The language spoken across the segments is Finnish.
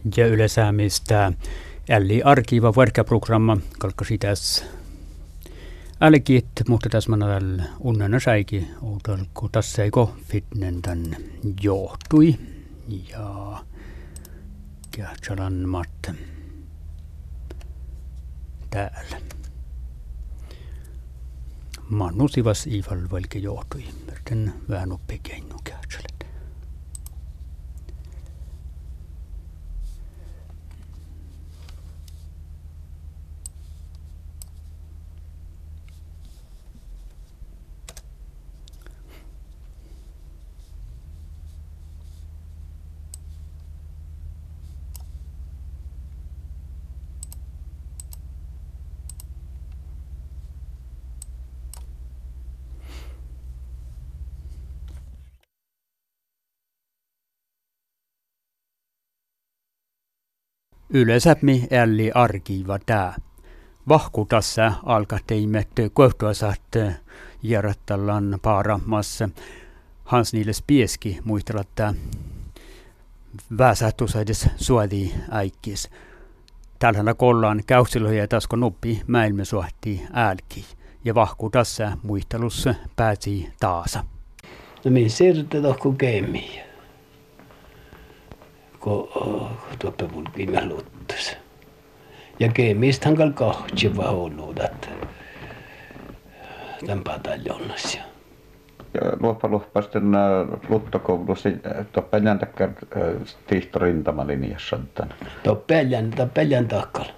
Ja yleisäämistä älli arkiva verkkaprogramma kalkasi tässä älkiit, mutta tässä manal unnana säikin, kun tässä ei fitnen tän johtui ja kähtsalan mat täällä. Mannusivas Ival valke johtui, merten vähän oppi keinu kähtsalat. Yleisäpmi älli arkiva tää. Vahku tässä alkateimet kohtuasat järjattallan paaramassa. Hans Niiles Pieski muistella, että väsähtusaides suodi äikkis. Täällähän kollaan käyksiloja tasko nuppi mäilme suhti älki. Ja vahku tässä muistelussa pääsi taasa. No min sirte tohku keimiä. Kun tuoppe vulkiimme luuttas. Ja keemistähän kal kahtsi vauluudat tämän pataljonnassa. Luoppasten luuttokoulussa tuoppe jäntäkkään tihtorintamaliniassa. Toppeljan takkalla.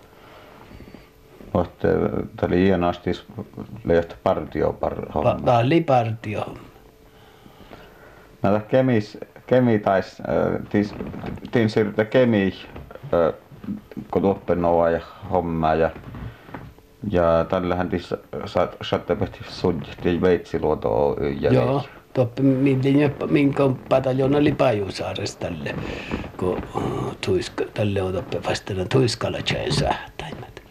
Tämä oli hienosti lehti partiopar-homma. Tämä oli partio. Näitä kemi tais, tiin siirrytä kemi, kun tuoppenoa ja hommaa ja tällähän tis saattavasti sujjahti Veitsiluoto Oy ja joo, toppe minkä pataljona oli Pajusaaressa tälle, kun tälle on toppe vastana Tuiskala tjäin sähtäimet.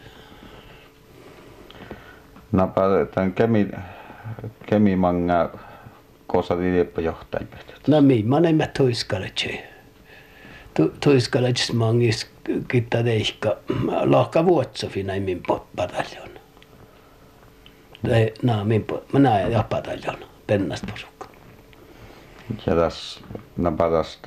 Napa tämän kemimanga koosati lieppajohtajat. No mä näin Tuiskala tjäin. Tuiskala tjäin mangis kitta teihka lahka vuotsofi näin min pataljona. Mä näin ja pataljona, pennast porukka. Ja tässä napa taas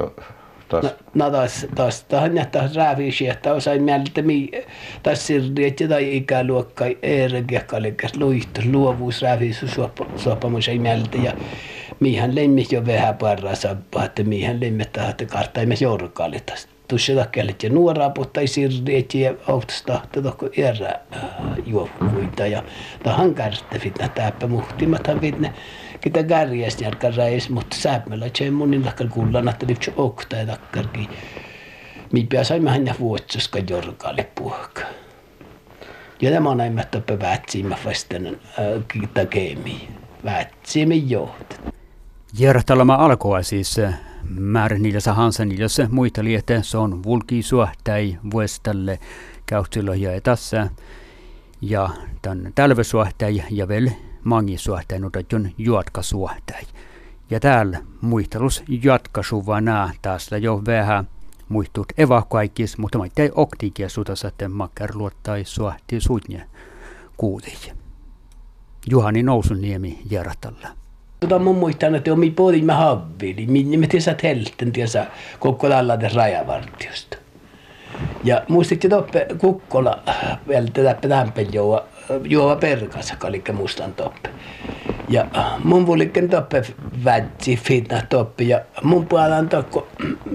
tahan jättää rääviisi, että osain mieltä taas sirriet tai ikäluokka eerekiekkaalikas luihtus luovuus rääviisi suopamus ei mieltä ja mihän lemmi jo vähän parraasa, että mihän lemmi tahti kartaimme jourukalitas. Tuossa takkelit ja nuoraa puhtai sirriet ja autosta tahti tohko erää juovukuita ja tahan kärstävit nähtääppä muhtimathan vitne. Kita kärjästi järkän räis, mutta sääpmällä tjäin monin lakkal kullan, että liipsi okta ja takkarki. Miipä saimme hänä vuotsoska jorkaali puhka. Ja tämä on näin, että päätsiimme vastainen kita keemiin. Päätsiimme johtat. Järjestelmä alkoi siis määrä niillä Hansa niillä muisteli, että se on vulkiisua tai vuestalle käytsiloja tässä. Ja tämän talvesuhtai ja vielä mangisuhtain otetun juotkasuhtai. Ja täällä muistelus jatkasuvana taas jo vähän muistut evakkoikis, mutta mä ei oktiikia sutas, että makkarluottai suhti suutne kuutii. Juhani Nousuniemi Järtalla. Mun muistan, että omi podimme havvili, minne me tiesä helten tiesä koko lailla des rajavartiosta. Ja muistit toppe Kukkola välttämättä tämpen juova perkassa, eli mustan toppe. Ja mun vulikken toppe vätsi fitna toppe ja mun puolan tokko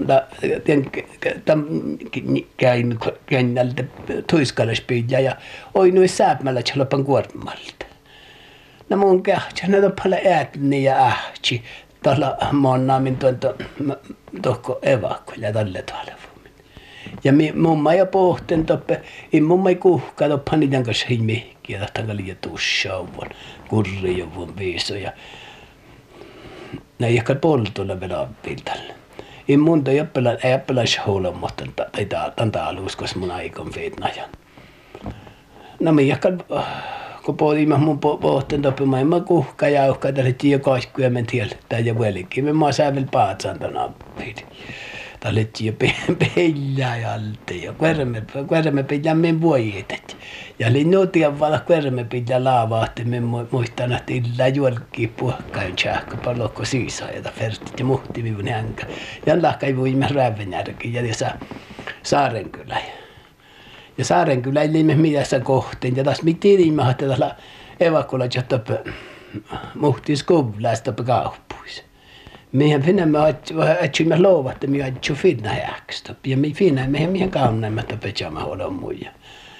käin kennältä tuiskalaspyyjä ja oinuis sääpmällä tjalopan kuormalta. No mun kähtsä, ne toppale äätni ja ähtsi. Tällä monnaamin tohko evakkoja tälle tuolle. Ja mumma ja pohten toppe, mumma ei kuhkaa toppa niiden kanssa himihkiä, tahtanka liian tussauvan, kurriuvun viiso ja näin ehkä poltolla vielä appiiltalle. Mun toi ei appelaisi huolematta, tai tanta alus, koska mun aikon viitnajan. No minä ehkä, kun pohtimme mun pohten toppe, mä kuhkaa ja uhkaa tälle tiiä kaiskuja men tieltä ja välikin. Mä säävel paatsan tämän appiin. Tallettiin jo pellää ja alte ja kuorme pellää men voitet. Ja linnuutia valla kuorme pellää laavaahti men muistan että illa juolki puhkain tjahkapallokko siisaa ja ferstit ja muhti minun hänkä. Ja lahkai voimme Rävenjärki ja Saarenkylä. Ja Saarenkylä ei liimme mitässä kohteen ja taas mitä tiedämme että tällä evakuoilla toppe muhtiin skuvlaista kauppuissa. Mehän finnamme atsimme louvatte me atsu finna häkstä. Ja me finna mehän kauneimmat pejama hodon muija.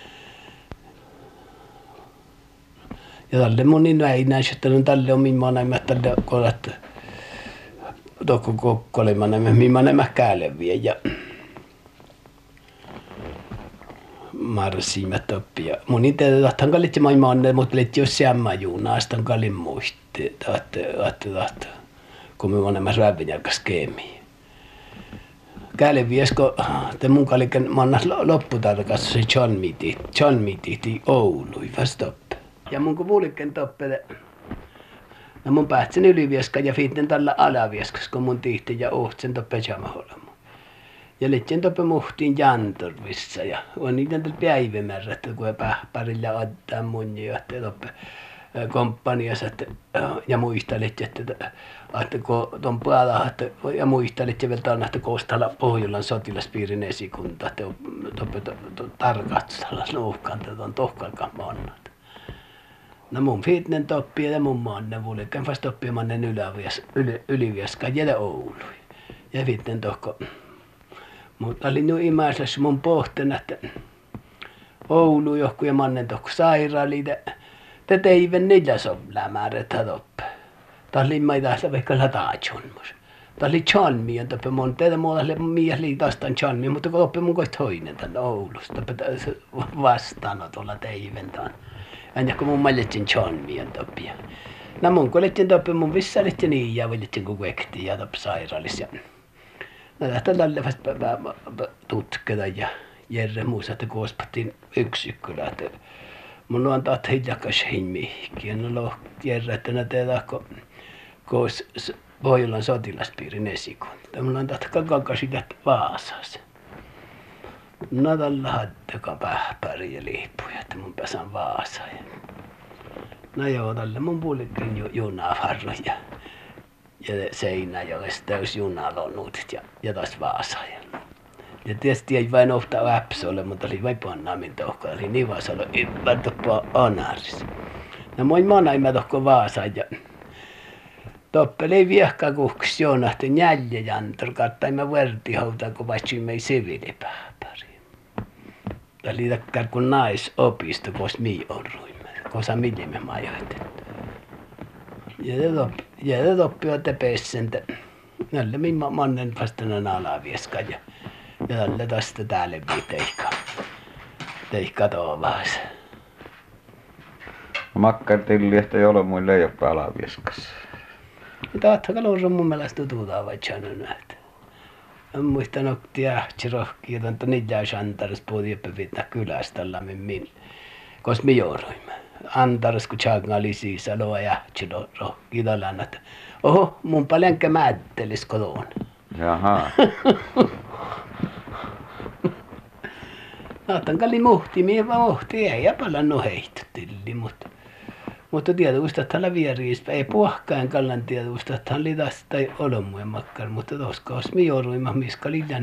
Ja tälle mun niin näin sitten tälle on mimmoinen tälle kolat tokko kokkolemana mimmoinen mä kääleviä ja marsiimat oppia. Mun itse tahtan kalitsi maailmaan mutta letti jos sämmä juunaastan kalin muisti tahte. Kun me vanhemmas Rävenjärkas keemiin. Kääleviäskö te mun kaliken mannas lopputarkas se John Meeti Oului vastoppe. Ja mun kun vuoliken toppele. No mun päätsen ylivieska ja fiitten tällä alavieskas kun mun tihti ja ohtsen toppe jamaholmu. Ja letjen toppe muhtiin Jantorvissa ja on niitä päivämärät kun pähparilla ottaa mun johtaja toppe komppaniassa ja muistelit että kun tuon puolella ja muistelit ja vielä että Koostalla Pohjolan sotilaspiirin esikunta että tarkastella nuuhkaan tuon tohkalkaan monnat. No mun fiitnen toppia ja mun maanne vuoliken fast toppia mannen ylivieska ja Oului. Ja fiitnen tohko. Mutta oli nu imäisessä mun pohten että Oulu johku ja mannen tohko sairaaliita. Te teiven niillä sovlämääret toppe. Taas limmai taas vaikka lataatjonmus. Taas li Chalmien toppe mun teitä muualle mies liitastan Chalmien, mutta kun toppe mun koit toinen tänne Oulusta. Toppe vastaanotolla teiven taan. Aina kun mun malletsin Chalmien toppia. No mun kolettiin toppe mun vissalit ja niin ja valitsin kun vektiin ja toppe sairaalis. No tästä tälle vasta tutketa ja Jerre muussa että koospattiin yksikkylä. Mun on taat hiljakas himmikin. No Jerre että ne tehdään koos Pohjolan sotilaspiirin esikunta. Mun on taat kakakasit Vaasassa. No tällä hattakaan pähpäri ja liippuja, että mun pääsän Vaasaan. No joo, tälle mun puolikin junavarro ja seinä, jolle täys junalonnuutit ja taas Vaasaan. Ja tietysti ei vain ohtaa Väpsolle, mutta oli vain pannaamin tohkoa. Oli niin Vaasalla ympärtöpaa Anaris. No moi manaimme tohko Vaasaan ja toppelei viehkaa kuhks joonahti njälje jantor kattaimme vertihoutaan, kun vaitsimme ei siviilipähpäriin. Tämä oli takkar kun naisopisto, kos mii orruimme, kosa millimme majoitettu. Ja te toppivat tepessen, näille minä mannen vastanen alavieska ja tälle tästä täälle teikka toovas. Makkartilli, että ei ole muille ei ole alavieskas. Tahtaka luurun mun mielestä tututaan vaikka näitä. En muista nokti ähtsi rohki, että niitä olisi Antares puhuti jopa pitää kylästä lämmin kos me jouduimme. Antares kun tjaakan oli siisä loa ähtsi rohki tällään, että oho mun paljonkä määttelis kotona. Jaha. Naattankalli muhti, ei ja palannut heittotilli, mutta tietysti että tällä vieriispä ei puhkain kallan tietysti että hän oli tästä ei ole muu makkar, mutta toska olisi me jouduimme, miska liian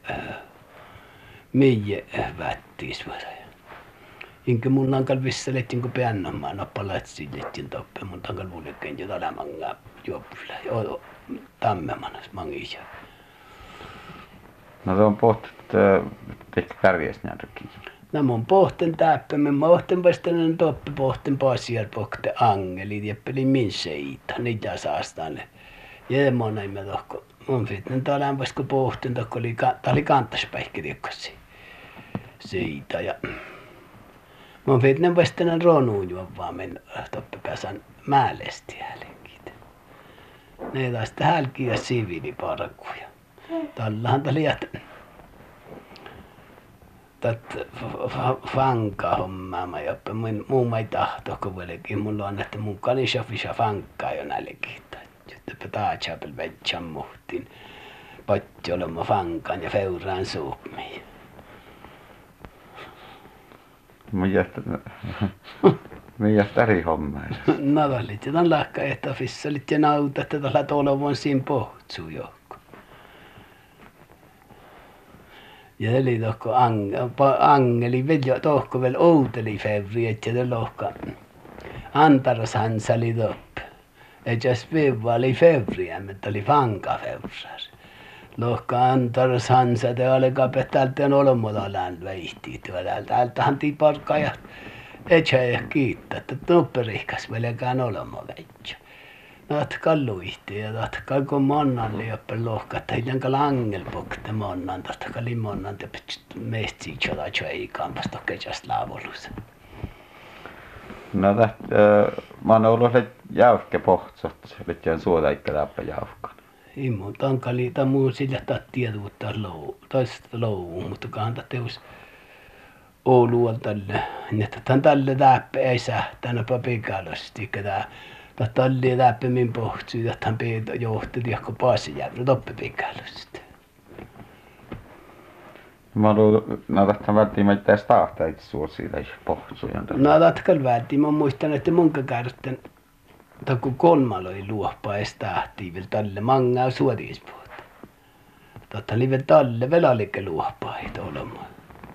mie vättiis vasta. Inkä mun ankal visselettiin kun peännamaan nappalat sillettiin toppe, mun ankal vuolikin jo talamanga juoppuilla, tammemanas mangisia. No se on pohti, että kärjesnärkiä. No mun pohten täppämme, mä pohten vastainen toppe pohten pasiar pohte angelit ja peli min seita, niitä saastaan. Ja mun ei mä tohko, mun fitnen talan vasko pohten tohko oli kantaspäikkirikkasi seita ja mun fitnen vastainen ronuun juovaa men toppe pääsän määlesti hälkit. Ne taas hälkiä siviiliparkuja. Tällahan tuli että fankaa hommaa jopa muun ei tahto kun vieläkin mulla on että mun kanishafisha fankaa jo nälkiin. Jotta taachapel vetsän muhtiin. potjolma fankan ja feuraan suupmiin. Mitäs eri hommia? No välit tämän lahka että fissalit ja nautat että tällä tuolla siinä pohtsuu johonkin. Ja eli tohko angeli vielä tohko vielä outeli fevri että te lohka antaras hansali topp. Et jos viiva oli fevriä mutta oli fanka fevras. Lohka antaras hansa te alkaa täältä on olmodalan veihtii tuolla täältähän tiparka ja etsä kiittää että tupperihkas velkään olmo veitsä. Natkal luihti ja natkal kun monnan liippe lohka että hiljänka langel pokte monnan tästä limonnan te mesti choda choikaan vasta kesästä laavolussa. No mä oon ollut jäykkä pohtsot, että jään suoda ikkä läppä jäykkän. Immo tankali ta muu sillä tietoutta toista lou mutta kanta teus Ouluun tälle että tän tälle läppä ei sähtänä papikalosti ketä ta tälle läppä min pohtsui että hän peitä johti tiekko Paasijärvi toppipikalosti. Mä oon ollut, no tästä välttämättä edes tahtaa itse suosia pohtsuja. No tatkal vältti mä muistan että munka kärtten ta kun kolmaloi luohpa edes tahtii vielä tälle mangaa suotispuolta. Totta oli vielä tälle velalikke luohpa ei tuolla.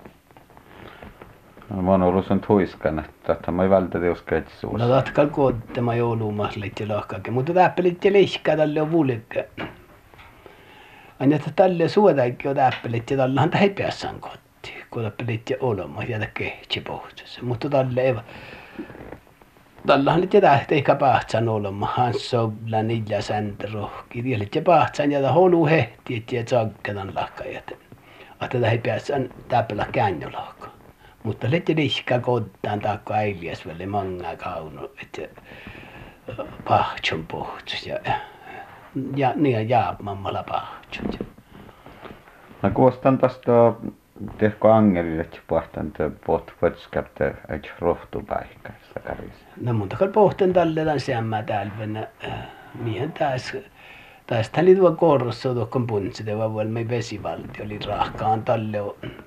No, mä oon ollut sen tuiskan, että mä ei välttämättä usko itse suosia. No tatkal koottema joulumaslit ja lohkake mutta täppelit ja lihkaa tälle on vulke. Aina että tälle suodaikki on täppelit ja tällähän ei päässään kotiin kun täppelit ja olema ja kehtsi pohtussa mutta tälle ei tällähän nyt jätä eikä pahtsan olema hans sobla niillä säntä rohki tielit ja pahtsan ja holu hehtiet ja tsagketan lahkajat että ei päässään täppelä käännölohka. Mutta lette lihkaa kottaan taakko äiliäs välle mangaa kauno että pahtson pohtus ja niin jaapmammalla pahtsut. No kuostan tästä tehkö angelille pahtan te pot võtskäpte et rohtupäihkäistä käris. No mun takal pohten tälle tämän sämmää tälvenä mihin tästä oli tuo korrossa tuokon puntsite vaan vuolmei vesivalti oli rahkaan tälle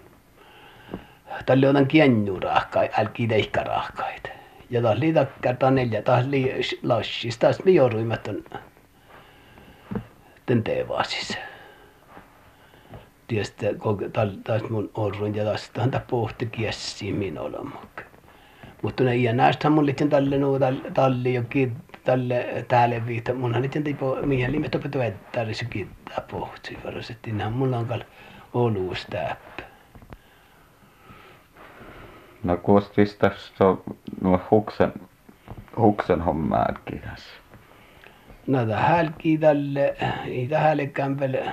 on kienju rahkai älki teikka rahkaita. Ja taas oli takkar 4 taas oli lassis taas me jouduimme den teevaasissa. Tietysti taas mun orrun ja taas häntä pohti kiessiin minulla. Mutta ne iän näistähän mun liitän tälle talli jokin tälle täällä viitä. Munhan liitän tipo mihin limet opettu vettääri se kiittää pohti. Varasittiinhan mulla on kal oluus täppä. No kuostis tästä nuo huksen hommaa äkkiäs. No hälkii tälle ei tähällekään vielä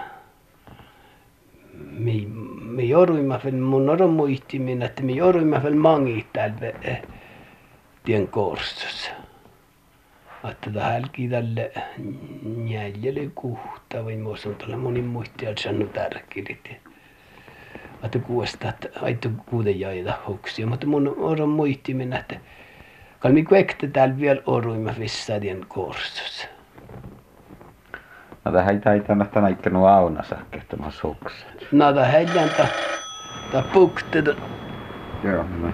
me jouduimme vielä mun on muistimin että me jouduimme vielä mangit täällä tien korstossa. Että hälkii tälle jäljelle kuhta vai muassa tällä monin muistia sanonut tärkeitä. Että kuosta että aittu kuuden jaita huksia mutta mun on muistimin että kalmi kuekte täällä vielä oruimme vissa tien korstossa. No tähän ei tänne näitte nuo aunassa kehtämässä hukset. No tähän ta pukte. Joo, no.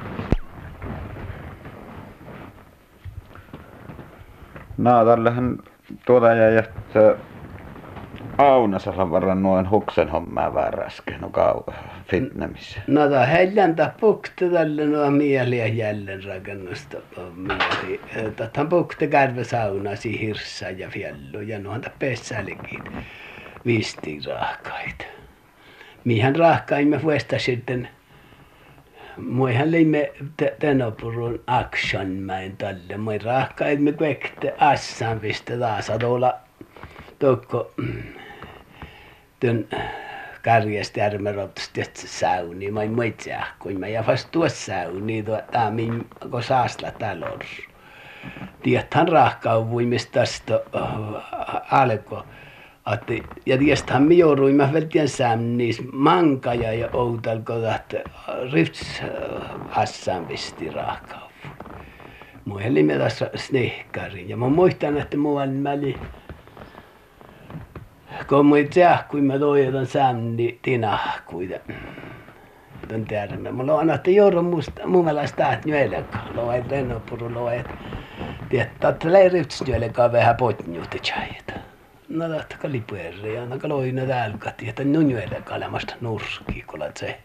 No tällähän tuota jäi että aunasalla varran noin huksen hommaa väärä äsken no fitnemissä. No tähän ta pukte tälle nuo mieliä jälleen rakennusta mieli. Tähän pukte kärvesaunasi hirssä ja fjallu ja nuohan ta pessälikin visti rahkaita. Mihän rahkaimme vuesta sitten muihan liimme Tenopurun Actionmäen tälle. Moi rahkaimme kuekte assan viste taas tuolla tokko tön Kärjestjärven rotusti sauni mai muitseahkuin mä ja vast tuossa sauni tuota min ko saasla talor. Tiedäthän rahkauvuimista tästä alkoi. Ja tiedäthän me jouduimme välttien sämniis mankaja ja outalko tähtä rifts assan visti rahkauvu. Muihin limme tässä snehkarin ja mä muistan että muuan mä oli kun mä kun mä toivotan sämni tinahkuita. Tän tärmä. Mulla on annettu joudun mun mielestä täät nyelkä. Loet lennopuru loet. Tietää, että leiriytysnyelkä vähän potnjuutti chajita. No tahtka lipuerri ja naka loina täälkä. Tietää nyelkä olemasta nurski kolat se.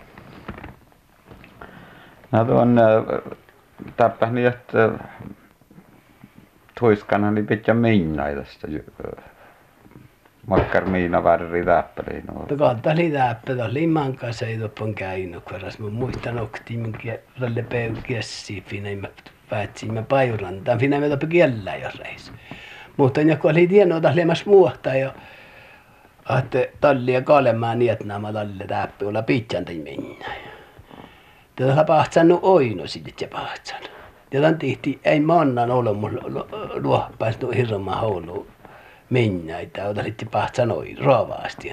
No tuon tappas niin, että tuiskana niin pitää minnai tästä makkar miina värri täppäriin. Kahta oli täppä, oli mankas ei toppon käynyt, kun mä muistan oktiin tälle peukiessiin, finne mä päätsin mä pajurantaan, finne mä toppi kiellä jo reis. Mutta joku oli tiennyt tahlemas muuta ja että tallia kalemaan niin, että nämä talle täppä olla pitjan tai mennä. Tätä pahtsannut oino sitten ja pahtsan. Tätä tihti ei mannan ollut mun luoppaistu hirma houlu. Mennäitä, ota sitten pahtsan oino, raavaasti.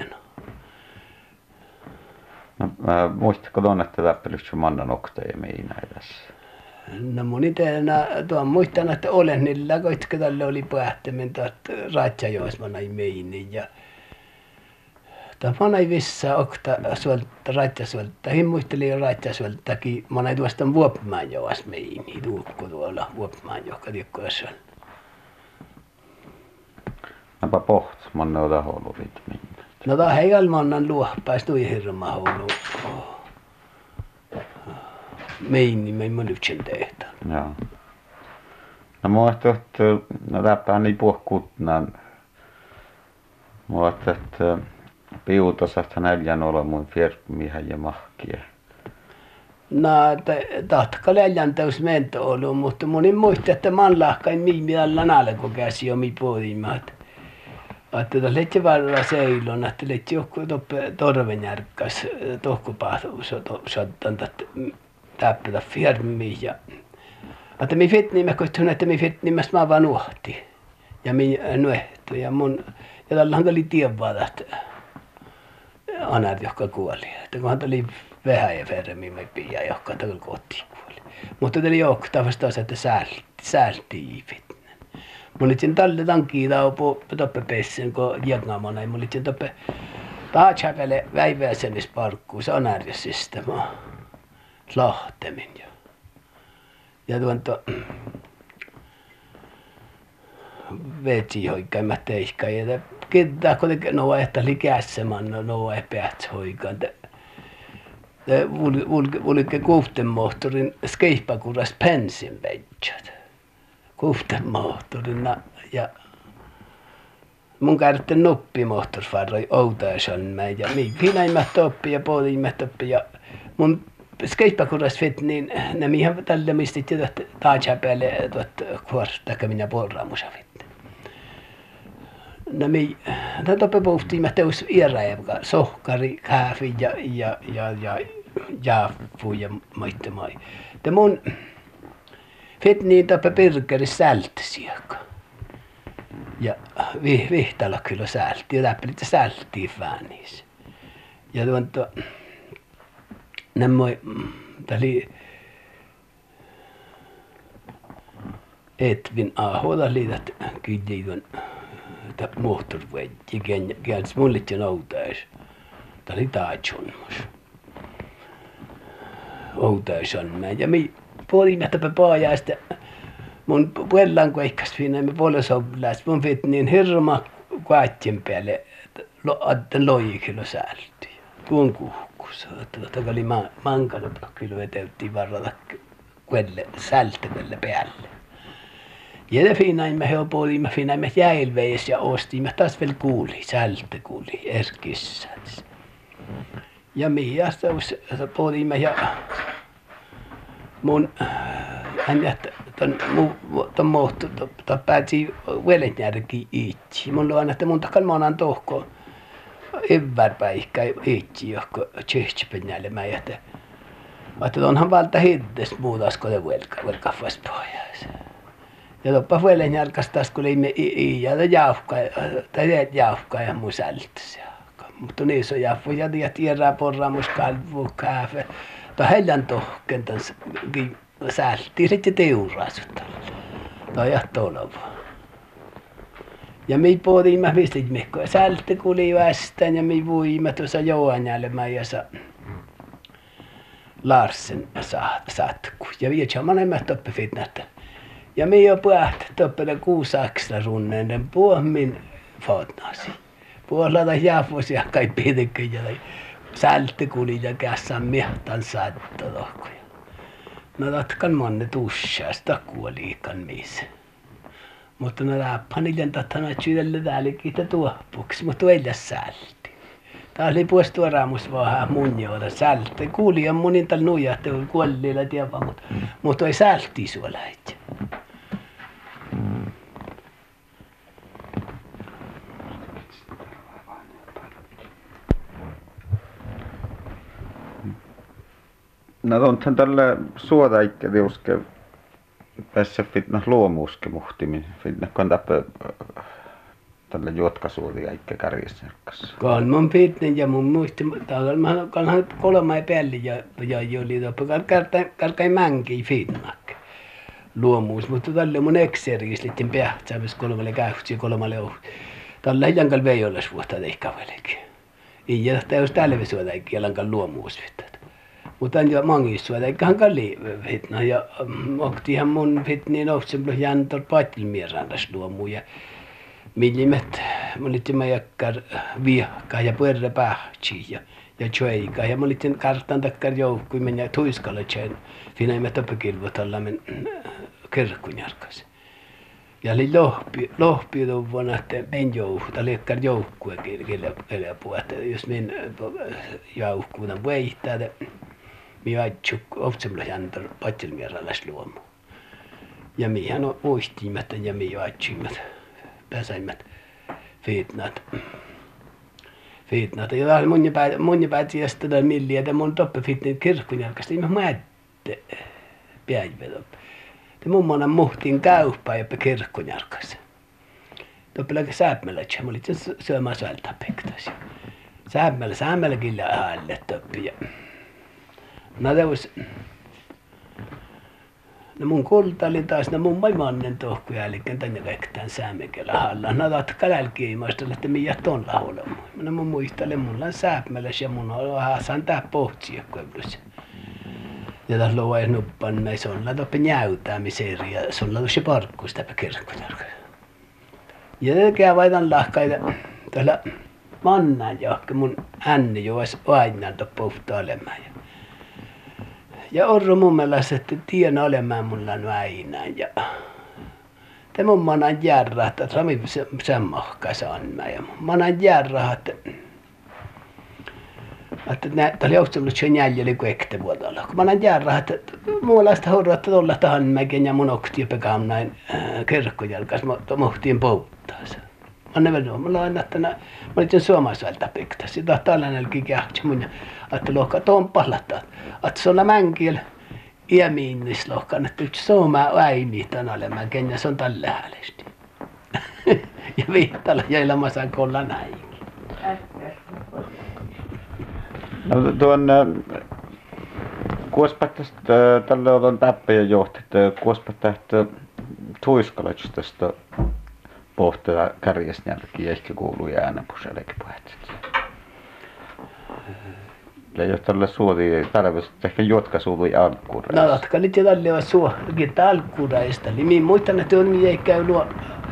No, muistatko tuonne, että täppelyssä mannan okteja miinai tässä? No mun itänä tuon muistan, että olen niillä, koitka tälle oli päättäminen, että raitsajoismana meini ja tämä ei vissaa okta suolta raittasuolta. Hän muisteli jo raittasuoltakin. Mä ei tuosta vuopmaan joas meini. Tuukko tuolla vuopmaan joka tiekkoissa. Näpä poht, manne ota houlurit minne. No tää heijal mannan luoppais tui hirma houlu. Meini, me ei mun yksin tehtä. Joo. No mä ajattelin, että no täppähän niin puhkuutnaan. Mä ajattelin, että piutosathan neljän ole mun firmihän ja mahkia. No, tahtka neljän teus mento ollut, mutta mun muista, että man lahkain miimillä nalko käsi jo mi poimat. Että tässä lehti varra seilon, että lehti joku torvenjärkkäs tohkupahtuus, saattan täppätä firmiin ja että mi fitnimme kohtun, että mi fitnimmästä mä vaan nuhti ja mi nuehti ja mun ja tällähän oli tievaa, että Anat, joka kuoli. Että kunhan tuli vähän ja verran me pian, joka tuli kotiin kuoli. Mutta tuli joukko tavastaan, että säältiin fitnen. Mä olin tälle tankkiin taupo toppe pessen, kun jägnamana. Mä olin toppe taatsäpele väiväisenis parkkuun, se anarjasista mä lahtemin. Ja tuon vetsi hoikkaan mä teikkaan. Ja kittaa kuitenkin no että likässemän no ei pääts hoikaan. Vulke kuhten moottorin skeippakuras pensin vetsät. Kuhten moottorin ja mun käytettiin nuppimoottorsvarroi Outaisonmäen ja minä toppi ja puolimme toppi ja mun skeippakuras fit niin ne mihän tälle mistit jo taajapelle tuot kuortaka minä porraamusa fit. No mi toppe puhuttiin mä teus iäräivä sohkari kääfi ja jaafu ja maittemai. Te mun fit niin toppe pirkeri sältisiaka. Ja vihtala kyllä sälti ja läppelit sältiin väänissä. Ja tuon nämoi tali Edvin Ahola liitat kyydin ta moottorväjä käänsi mulle jo noutais. Tali taajunmus. Outaisonmäen ja mi puolimme täpä paajaista mun puollan kuikkas siinä me puolesovläs mun fit niin hirma kuattin päälle atten loikilo säälti. Tuon kuhkus. Tämä oli mankana kyllä veteltiin varrata quelle säältä quelle päälle. Ja det finaimme helpoimme finaimme jäilveis ja ostimme taas vielä kuuli säältä kuuli erkissä. Ja miasta puolimme ja mun hän jättää ton muuttu päätsi Velenjärki itse. Mun luon, että mun takan maanan tohko evärpäihkä itse, johko tsyhtspenjälle mä jätä. Että onhan valta hiddes muutasko te velkafas pohjais. Ja toppa Velenjärkas taas kun liimme ja jauhka ja mun sälttäs. Mutta niissä on jauhka ja tiedää porraamus kalvu kääfe. Tai heidän tohkentansa säältiin sitten teuraasut. Tai jahtolava. Ja me pohdimme pistit mekko. Sälte kuli västään ja me vuimme tuossa Joanjälmään ja Larsen satku. Ja vietsä monemmat toppifitnat. Ja me jo pähtä toppele 6 ekstra runneen puomin fotnasi. Puolata jäävuosia kai pitikköjä. Sälte kuli ja kässän miehtan saatto tohkoja. No tatkan monne tussasta kuoliikan mies. Mutta no läppaniljan tattana sydälle täälläkin tuopuksi, mutta vielä sälti. Tää oli puostu raamus vaan mun joota sälti. Kuulijan munin tal nujahti kuolleilla tiedä, mutta ei sälti sua lähtee. No onhan tällä suodaikka tiuske tässä fitna luomuuske muhtimin fitna kan tappe tällä juotkasuodiaikka kärjesnärkässä. Kan mun fitnen ja mun muisti täällä mä kanhan 3 päälle ja joli toppa karkai mänki fitnak. Luomuus, mutta tällä mun ekseriislitin pähtsävis 3 käyhti 3 ohu. Tällä jankal veijolas vuotta teikkaveleki. Ja täys tälle suodaikka jankal luomuus fittat. Mutta jo mangissua, eiköhän kalli fitna ja oktihan mun fitni nousemalla jäntor paittilmierandas luomu ja millimet mulitti majakkar vihka ja puerre pähtsi ja tjöika ja mulitti kartan takkar joukkui mennä tuiskalla tjen finaimme toppakilvot alla men kirkkunjarkas. Ja oli lohpi vuonna, että men jouhuta liekkar joukkue kelle puhuta, jos men joukkuutan veihtaa minä ajattelen, oftsamalla jäntor paitsilmierandas luomu. Ja mihän on muistimet ja minä ajattelimme pääsaimet fitnat. Ja täällä mun päätsi jästää milliä, että mun toppe fitnin kirkkun jälkästä, niin mä määtte päivä. Te mummona muhtiin käyppää jopa kirkkun jälkässä. Toppelake sääpmällä, että mä olin syömään sältä pektaisi. Sääpmällä kyllä häälle toppi. No teus, no mun kulta oli taas, no mun mannen tohku jälkeen tänne vektään säämekellä halla. No tatka jälkiimasta, että minä tuolla olemaan. No mun muistelen, mulla on sääpmäläs ja mun on haasan tää pohtsia kuitenkin. Ja tässä luo edes nuppan, no se on laitoppi näytäämiseen ja se on laitoppi parkkuus täpä kirkkutarka. Ja tekee vaitan lahkaita täällä mannan johonkin mun änni jo olisi aina puhtaa olemaan. Ja orro mun mielestä, että tien olemaan mulla on aina ja te mun manan järrahta, että rami semmohka saan mä ja manan järrahta, että tää oli jouksellut sen jäljellä kuekte vuodella. Kun manan järrahta, että muunlaista horrotta tuolla tahan mäkin ja mun okti ja pekam näin kirkkojälkäs, mohtiin pouttaa se. Anne vedon, mulla on että mä olin suomalaisvalta pektäsi, että tällainenkin kähtsi mun ja että lohka tuon pallata, että se on mänkiel iämiinnis lohkan, että yksi suomaa äimi tän olemaan, ja se on tällä häälesti. Ja viittalla ja ilmassa kolla näin. No tuon kuospattasta tällä on täppäjä johti, että kuospattasta tuiskalastasta pohtaa kärjesnälkiä ehkä kuuluu äänäpusellekin puheet. Ja jos tällä suodi tarvitsisi ehkä jotka suului alkuudesta. No jotka nyt tällä on suokin alkuudesta. Minä muistan, että on minä ei käy luo.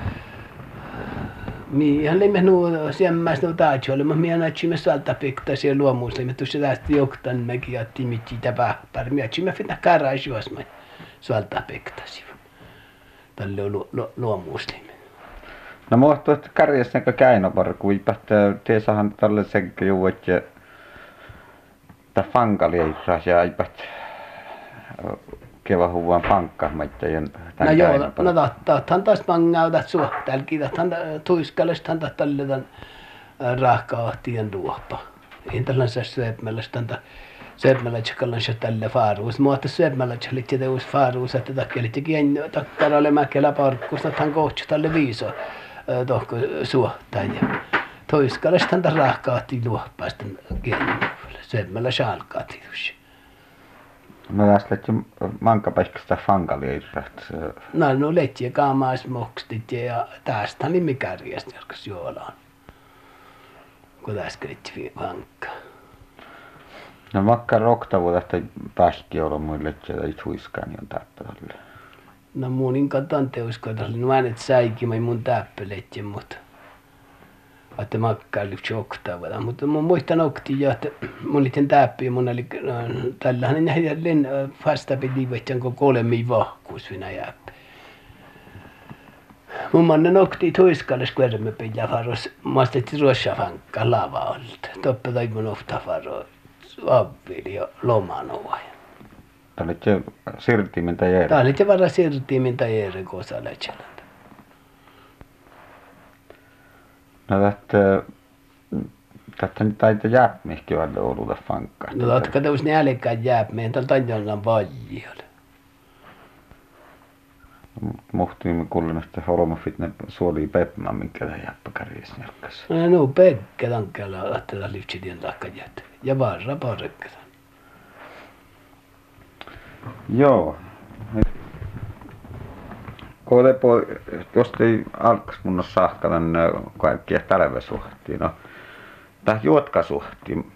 Minä ei mennyt semmäistä taatsi mutta minä näytsimme suolta piktaisia luomuusia. Me tuossa tästä johtan mekin ja timit siitä pähpär. Minä näytsimme fitna käräisi juosma suolta piktaisia. Tällä on luomuusia. No muistuu, että kärjessä näkö käinoparkuipa, että tiesahan tälle sekä juuat ja fankaliirras ja aipat kevahuvan pankkahmaittajien no joo, no taathan taas mangautat suhtälki, taathan tuiskalestaan tälle rahkaahtien ruopa. Ei tällaisessa syöpmälästään syöpmälätsäkallansa tälle faaruus. Mutta syöpmälätsälit ja uusi faaruus, että takkelittikin takkaralle mäkelä parkkusta, että hän kohtsi tälle viiso tohko suhtaan. Tuiskalestaan rahkaahtiin luoppaista syöpmällä saalkaahtiin. No tästä lähti mankapäikästä fankalirrat. No letsiä kaamaas mokstit ja tästä niin mikä riästä, jos juolaan. Kun tästä letsiä vankka. No makka roktavuudesta pähki olla muille letsiä tai tuiskaan niin on täppätälle. No muunin katan teuskoita, no äänet säikin, mä mun täppeletsiä, mutta että makkaa lypsi oktaavalla. Mutta mun muistan oktiin jo, että mun liitin täppiä, mun oli tällähän nähdään vasta piti vetään kun 3 vahkuus vinä jääpä. Mun mannen oktiin tuiskalles kuerme pillä varos, maastetti ruossa vankka lava olta. Toppe tai mun ofta varo avvili ja lomanoa. Tämä oli se sirtimin tai jäärä. Tämä oli se vara sirtimin tai jäärä kosalätsälä. No tästä nyt taitaa jääpmihkin olla ollut fankkaa. No totka teus ne älkään jääpmeen, täällä taidaan paljon. Muhtiin kuulen, että holmofit ne suolii pepman, minkä jääppäkärjissä nälkässä. No pekkä tankkeella, että tämä lyhtsitien takkajät. Ja varra parkka. Joo. Kolepo, jos ei alkas mun sahkata kaikkia talvesuhtiin. No, tää juotkasuhtiin.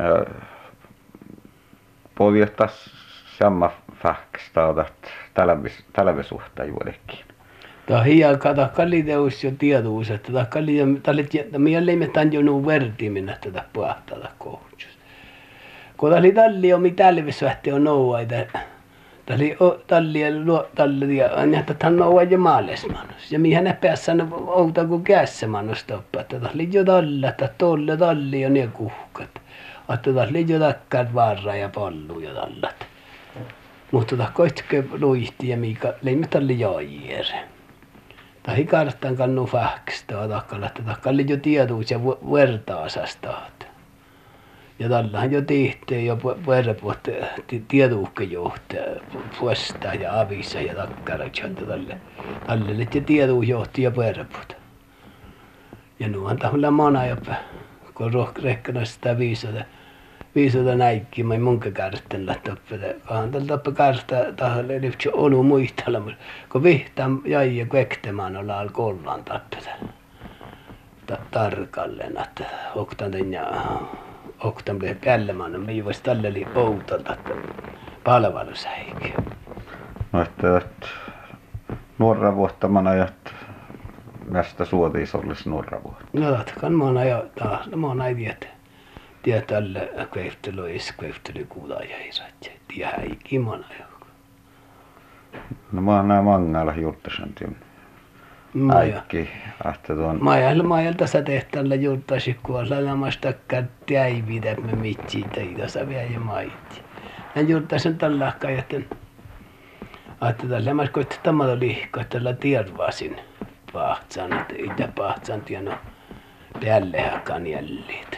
Poljehtas samma fähkstä otat talvesuhta juodekin. Tämä on hiakaa, tämä kalliteus jo tietoisuus, että tämä kalliteus, minä leimetään jo nuo vertimin, että tämä puhtaa kohdus. Kun tämä oli talli, omi talvesuhti on nouaita. Tämä oli talli ja että tämä on nouaa jo maalesmanus. Ja mihän ne päässä outa kuin kässämanus toppaa, että tämä oli jo talla, että tolle talli ja ne kuhkat. Että tämä oli jo takkaat varra ja pallu ja tallat. Mutta tämä koitkö luihti ja mikä leimetään oli jaajere. Tämä ei karttaan kannu fähkstä takkalla, että takka oli jo tietoisuus ja vertaasastaan. Ja täällähän jo tehtiin jo verpuot tietuuhkejohtaja puostaa ja avissa ja takkarajanta tälle oli tietuuhjohti ja verput. Ja nuohan tämmöllä mana jopa, kun rohkerekkana sitä viisota näikkiä, mä munka kärtten lähtöppele. Kahan tältä oppa kärttä tahalle lyhtsä olu muistella, kun vihtaan jäi ja kvektemaan olla alkollaan tappele. Tarkalleen, että oktan ja oktan blev pällemään, me juos tälle oli outalta, että palvelusäikin. No että nuorra vuotta man ajat nästä suotiis olisi nuorra vuotta. No tatkan mä oon ajat taas, no mä oon äitiet. Tiedä tälle kveiftely kuulajairat ja tiedä häikin mä oon ajat. No mä oon nää mangailla juurtasantin. Äikki, että tuon... Maajalta sä tehtällä juurtasi kuolla lamasta kättiäivitä, että me mitsiin teitä vielä ja maitti. Hän juurtasin tällä aikaa, että tällä mä koitin tamalla lihkaa, tällä tiervasin pahtsan, että itse pahtsan tieno päälle hakan jäljeet.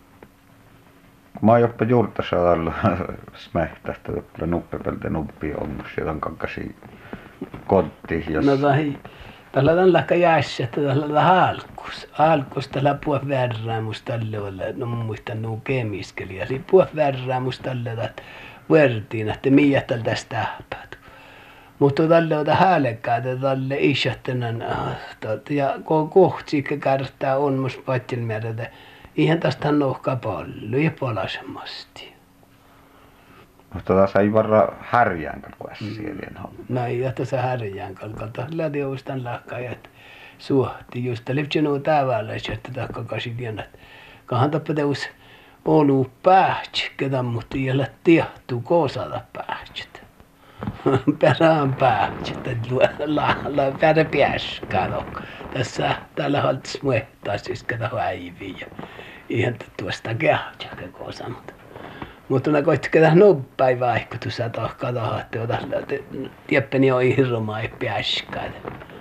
Mä oon jopa juurtasa ollut smähtä, että kyllä nuppepeltä nuppi on, sieltä on kankasi kotti, jos... No tällä on lahka jäässä, että tällä on halkus tällä puoli värräämus tälle olla, no mä muistan nuo kemiskeli, ja siinä puoli värräämus tälle, että vertiin, että miä tältä tähpäät. Mutta tälle on häälekää, että tälle isättänän, ja kohti kärtää on musta patjel määrä, että ihan tästä nohkaa paljon ja palasemasti. Mutta tässä ei varra härjään kalkua sielien homma. No ei ole tässä härjään kalkalta. Lähti uustan lahkajat suhti. Just lipsi nuo täällä, että takkakasi tiedät. Kahan tappateus olu pähtsä, ketä mutta ei ole tiehtuu koosata pähtsät. Perään pähtsät, että perä piäskään on. Tässä täällä haltis muehtaa siis ketä häiviä. Ihan tuosta kähtsä koosamatta. Mutta ne koitti tähän noppäin vaihkutus, että katsotaan, että tieppeni on hirmaa ja pääskäitä.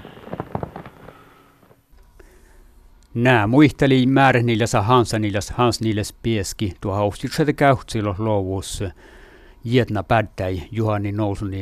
Nää muisteli Määrnilässä Hans Niles Pieski tuo haustikset käyhtsilo luovuus Jietna Pädtäi Juhani Nousuni